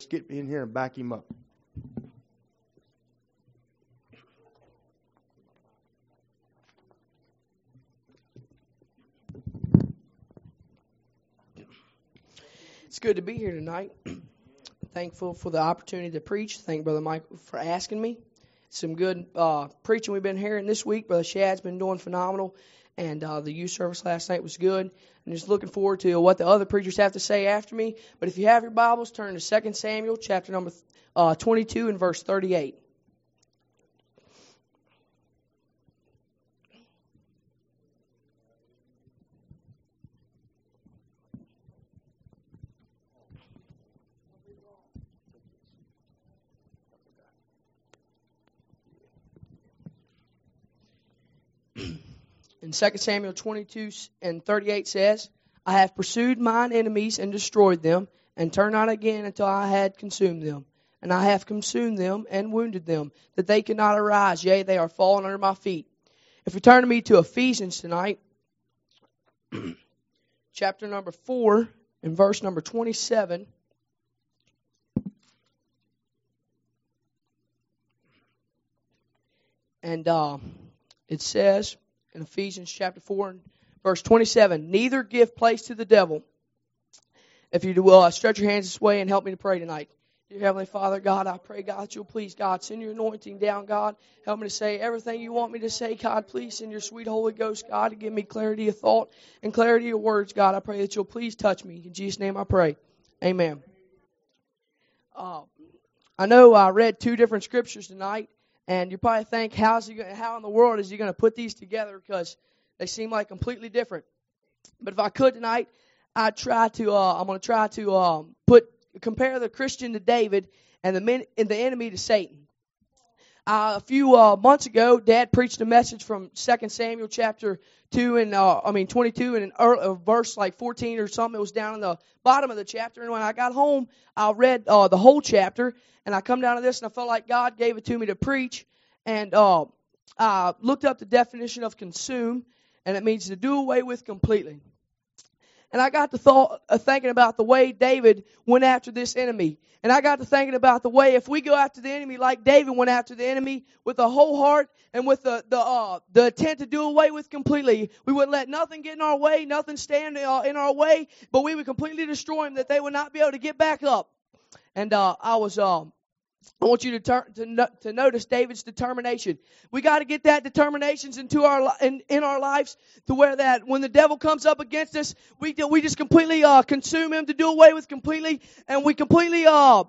get in here and back him up. It's good to be here tonight. Thankful for the opportunity to preach. Thank Brother Mike for asking me. Some good preaching we've been hearing this week. Brother Shad's been doing phenomenal. And the youth service last night was good. I'm just looking forward to what the other preachers have to say after me. But if you have your Bibles, turn to 2 Samuel chapter number 22 and verse 38. And 2 Samuel 22 and 38 says, I have pursued mine enemies and destroyed them, and turned not again until I had consumed them. And I have consumed them and wounded them, that they could not arise, yea, they are fallen under my feet. If we turn to me to Ephesians tonight, chapter number 4 and verse number 27. And it says in Ephesians chapter 4 and verse 27, neither give place to the devil. If you do, stretch your hands this way and help me to pray tonight. Dear Heavenly Father, God, I pray, God, that you'll please, God, send your anointing down, God. Help me to say everything you want me to say, God. Please send your sweet Holy Ghost, God, to give me clarity of thought and clarity of words, God. I pray that you'll please touch me. In Jesus' name I pray. Amen. I know I read two different scriptures tonight, and you probably think, how in the world is he going to put these together, because they seem like completely different. But if I could tonight, I'm going to try to compare the Christian to David and the enemy to Satan. A few months ago, Dad preached a message from 2 Samuel chapter 22 and verse like 14 or something. It was down in the bottom of the chapter. And when I got home, I read the whole chapter, and I come down to this, and I felt like God gave it to me to preach. And I looked up the definition of consume, and it means to do away with completely. And I got to thinking about the way David went after this enemy. And I got to thinking about the way if we go after the enemy like David went after the enemy with a whole heart and with the intent to do away with completely, we wouldn't let nothing get in our way, nothing stand in our way, but we would completely destroy them, that they would not be able to get back up. And I want you to notice David's determination. We got to get that determination into in our lives, to where that when the devil comes up against us, we just completely consume him, to do away with completely, and we completely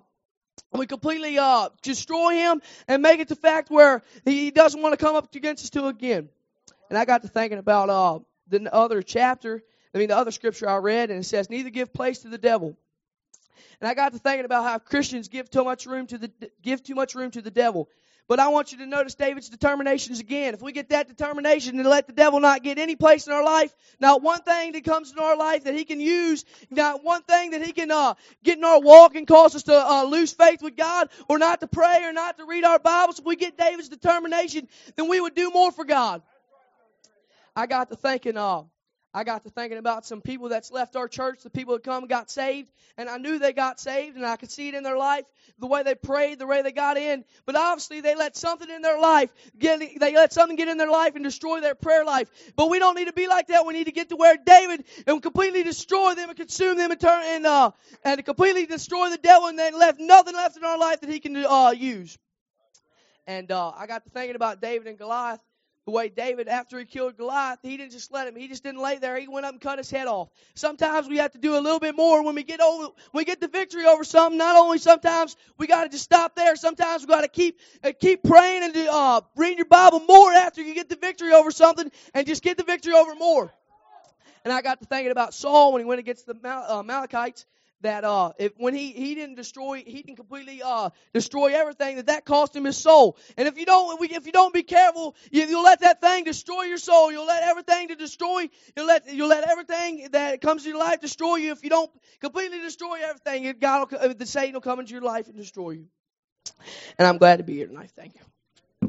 destroy him and make it the fact where he doesn't want to come up against us to again. And I got to thinking about the other scripture I read, and it says, neither give place to the devil. And I got to thinking about how Christians give too much room to the devil. But I want you to notice David's determinations again. If we get that determination to let the devil not get any place in our life, not one thing that comes in our life that he can use, not one thing that he can get in our walk and cause us to lose faith with God, or not to pray or not to read our Bibles. If we get David's determination, then we would do more for God. I got to thinking about some people that's left our church, the people that come and got saved, and I knew they got saved, and I could see it in their life, the way they prayed, the way they got in. But obviously, they let something in their life, get in their life and destroy their prayer life. But we don't need to be like that. We need to get to where David and completely destroy them and consume them and completely destroy the devil, and then nothing left in our life that he can use. And I got to thinking about David and Goliath. The way David, after he killed Goliath, he didn't just let him. He just didn't lay there. He went up and cut his head off. Sometimes we have to do a little bit more when we get the victory over something. Not only sometimes we got to just stop there. Sometimes we got to keep praying and reading your Bible more after you get the victory over something, and just get the victory over more. And I got to thinking about Saul when he went against the Amalekites. That when he didn't completely destroy everything, that cost him his soul. And if you don't be careful, you'll let that thing destroy your soul. You'll let everything you'll let everything that comes to your life destroy you. If you don't completely destroy everything, Satan will come into your life and destroy you. And I'm glad to be here tonight. Thank you.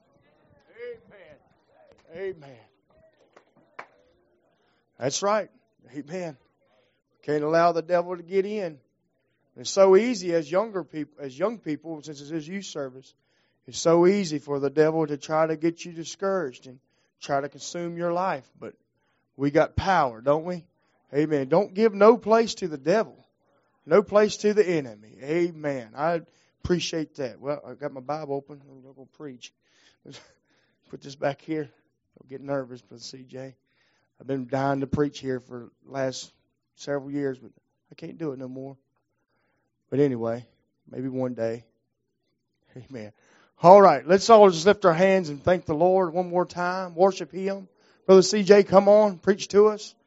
Amen. That's right. Amen. Can't allow the devil to get in. It's so easy as young people, since it is youth service, it's so easy for the devil to try to get you discouraged and try to consume your life. But we got power, don't we? Amen. Don't give no place to the devil. No place to the enemy. Amen. I appreciate that. Well, I got my Bible open. I'm going to preach. Put this back here. Don't get nervous, Brother CJ. I've been dying to preach here for the last several years, but I can't do it no more. But anyway, maybe one day. Amen. All right, let's all just lift our hands and thank the Lord one more time. Worship Him. Brother CJ, come on, preach to us.